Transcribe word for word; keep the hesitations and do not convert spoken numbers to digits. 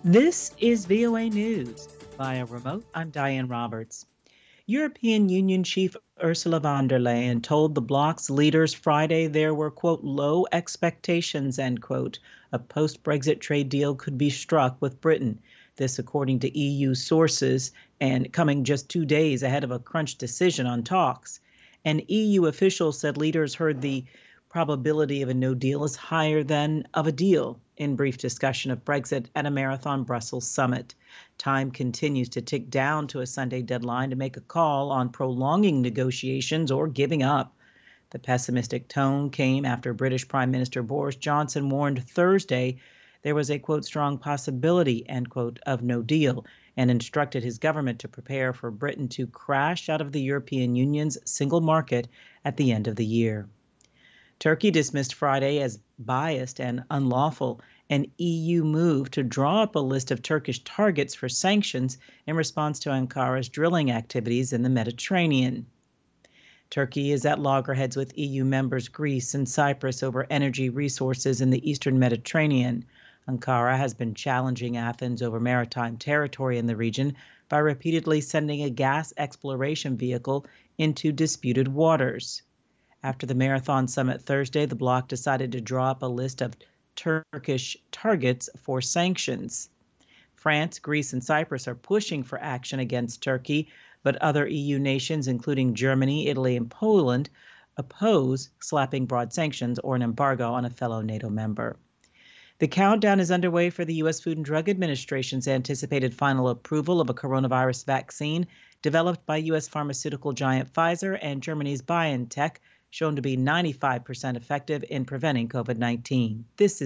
This is V O A News. Via remote, I'm Diane Roberts. European Union Chief Ursula von der Leyen told the bloc's leaders Friday there were, quote, low expectations, end quote. A post-Brexit trade deal could be struck with Britain. This, according to E U sources, and coming just two days ahead of a crunch decision on talks. An E U official said leaders heard the probability of a no deal is higher than of a deal in brief discussion of Brexit at a Marathon Brussels summit. Time continues to tick down to a Sunday deadline to make a call on prolonging negotiations or giving up. The pessimistic tone came after British Prime Minister Boris Johnson warned Thursday there was a, quote, strong possibility, end quote, of no deal, and instructed his government to prepare for Britain to crash out of the European Union's single market at the end of the year. Turkey dismissed Friday as biased and unlawful an E U move to draw up a list of Turkish targets for sanctions in response to Ankara's drilling activities in the Mediterranean. Turkey is at loggerheads with E U members Greece and Cyprus over energy resources in the eastern Mediterranean. Ankara has been challenging Athens over maritime territory in the region by repeatedly sending a gas exploration vehicle into disputed waters. After the Marathon Summit Thursday, the bloc decided to draw up a list of Turkish targets for sanctions. France, Greece, and Cyprus are pushing for action against Turkey, but other E U nations, including Germany, Italy, and Poland, oppose slapping broad sanctions or an embargo on a fellow NATO member. The countdown is underway for the U S Food and Drug Administration's anticipated final approval of a coronavirus vaccine developed by U S pharmaceutical giant Pfizer and Germany's BioNTech, shown to be ninety-five percent effective in preventing COVID nineteen. This is